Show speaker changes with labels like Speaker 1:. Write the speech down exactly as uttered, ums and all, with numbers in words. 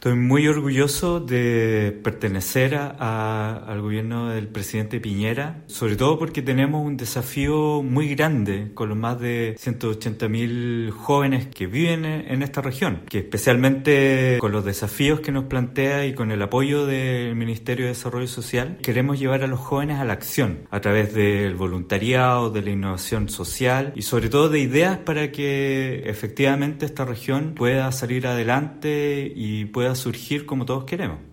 Speaker 1: Estoy muy orgulloso de pertenecer a, a- al gobierno del presidente Piñera, sobre todo porque tenemos un desafío muy grande con los más de ciento ochenta mil jóvenes que viven en, en esta región, que especialmente con los desafíos que nos plantea y con el apoyo del Ministerio de Desarrollo Social, queremos llevar a los jóvenes a la acción a través del voluntariado, de la innovación social y sobre todo de ideas para que efectivamente esta región pueda salir adelante y pueda surgir como todos queremos.